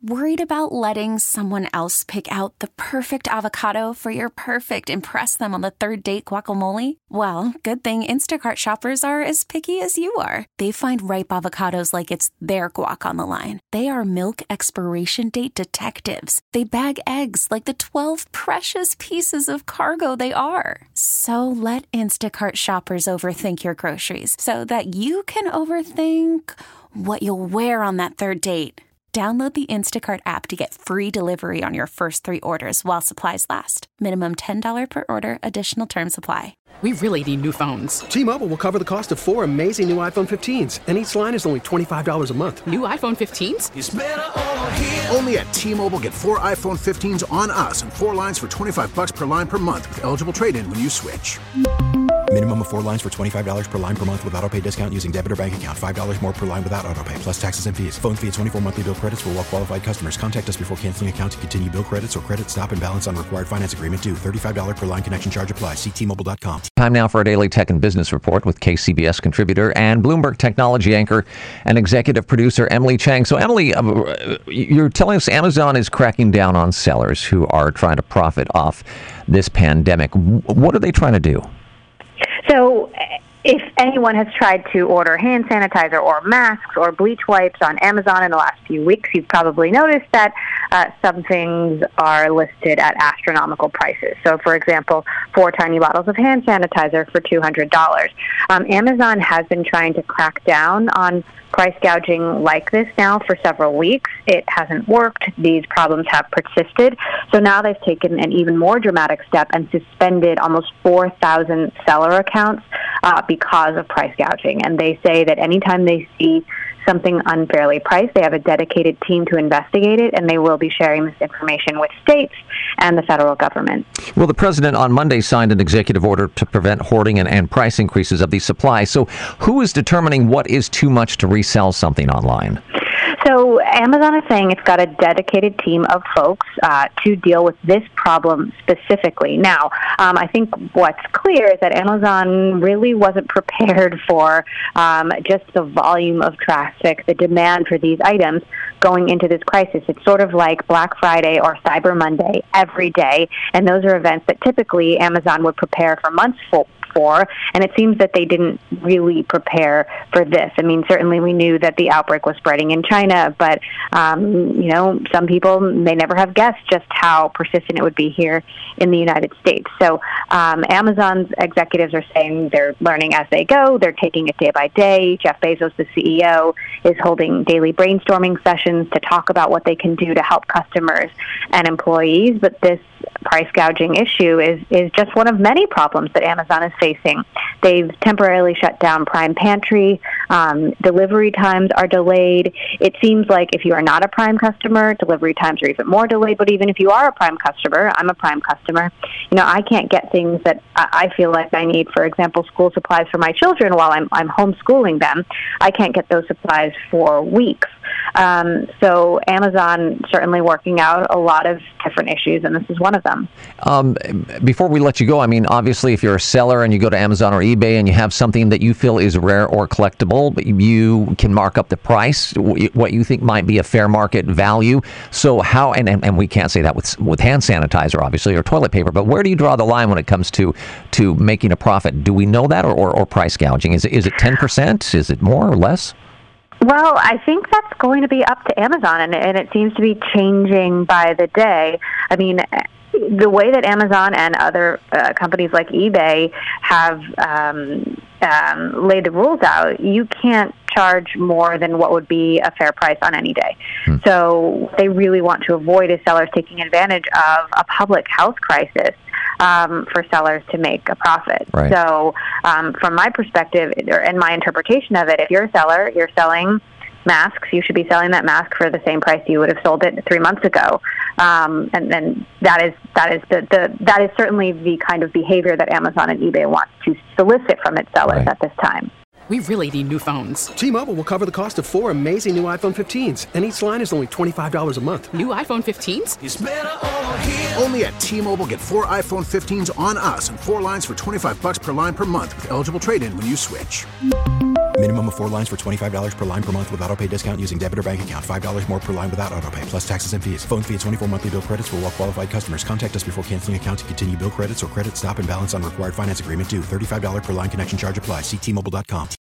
Worried about letting someone else pick out the perfect avocado for your perfect impress them on the third date guacamole? Well, good thing Instacart shoppers are as picky as you are. They find ripe avocados like it's their guac on the line. They are milk expiration date detectives. They bag eggs like the 12 precious pieces of cargo they are. So let Instacart shoppers overthink your groceries so that you can overthink what you'll wear on that third date. Download the Instacart app to get free delivery on your first 3 orders while supplies last. Minimum $10 per order. Additional terms apply. We really need new phones. T-Mobile will cover the cost of 4 amazing new iPhone 15s, and each line is only $25 a month. New iPhone 15s? It's better over here. Only at T-Mobile, get 4 iPhone 15s on us and 4 lines for $25 per line per month with eligible trade-in when you switch. Minimum of 4 lines for $25 per line per month with autopay discount using debit or bank account. $5 more per line without autopay, plus taxes and fees. Phone fee at 24 monthly bill credits for well-qualified customers. Contact us before canceling account to continue bill credits or credit stop and balance on required finance agreement due. $35 per line connection charge applies. See T-Mobile.com. Time now for a daily tech and business report with KCBS contributor and Bloomberg technology anchor and executive producer Emily Chang. So, Emily, you're telling us Amazon is cracking down on sellers who are trying to profit off this pandemic. What are they trying to do? So if anyone has tried to order hand sanitizer or masks or bleach wipes on Amazon in the last few weeks, you've probably noticed that some things are listed at astronomical prices. So, for example, 4 tiny bottles of hand sanitizer for $200. Amazon has been trying to crack down on price gouging like this now for several weeks. It hasn't worked. These problems have persisted. So now they've taken an even more dramatic step and suspended almost 4,000 seller accounts because of price gouging. And they say that anytime they see something unfairly priced, they have a dedicated team to investigate it, and they will be sharing this information with states and the federal government. Well, the president on Monday signed an executive order to prevent hoarding and price increases of these supplies. So who is determining what is too much to resell something online? So Amazon is saying it's got a dedicated team of folks to deal with this problem specifically. Now, I think what's clear is that Amazon really wasn't prepared for just the volume of traffic, the demand for these items going into this crisis. It's sort of like Black Friday or Cyber Monday every day, and those are events that typically Amazon would prepare for months for, and it seems that they didn't really prepare for this. I mean, certainly we knew that the outbreak was spreading in China, but, some people may never have guessed just how persistent it would be here in the United States. So Amazon's executives are saying they're learning as they go. They're taking it day by day. Jeff Bezos, the CEO, is holding daily brainstorming sessions to talk about what they can do to help customers and employees. But this price gouging issue is just one of many problems that Amazon is facing. They've temporarily shut down Prime Pantry. Delivery times are delayed. It seems like if you are not a Prime customer, delivery times are even more delayed. But even if you are a Prime customer, I'm a Prime customer, I can't get things that I feel like I need. For example, school supplies for my children while I'm homeschooling them. I can't get those supplies for weeks. So Amazon certainly working out a lot of different issues, and this is one of them. Before we let you go, I mean, obviously, if you're a seller and you go to Amazon or eBay and you have something that you feel is rare or collectible, but you can mark up the price, what you think might be a fair market value. So how, and we can't say that with hand sanitizer, obviously, or toilet paper, but where do you draw the line when it comes to making a profit? Do we know that, or price gouging? Is it 10%? Is it more or less? Well, I think that's going to be up to Amazon, and it seems to be changing by the day. I mean, the way that Amazon and other companies like eBay have laid the rules out, you can't charge more than what would be a fair price on any day. So what they really want to avoid is sellers taking advantage of a public health crisis for sellers to make a profit. Right. So from my perspective and my interpretation of it, if you're a seller, you're selling masks, you should be selling that mask for the same price you would have sold it 3 months ago. And then that is certainly the kind of behavior that Amazon and eBay want to solicit from its sellers at this time. We really need new phones. T-Mobile will cover the cost of 4 amazing new iPhone 15s, and each line is only $25 a month. New iPhone 15s? It's better over here. Only at T-Mobile, get 4 iPhone 15s on us and 4 lines for $25 per line per month with eligible trade-in when you switch. Minimum of 4 lines for $25 per line per month with autopay discount using debit or bank account. $5 more per line without autopay, plus taxes and fees. Phone fee at 24 monthly bill credits for well qualified customers. Contact us before canceling account to continue bill credits or credit stop and balance on required finance agreement due. $35 per line connection charge applies. See T-Mobile.com.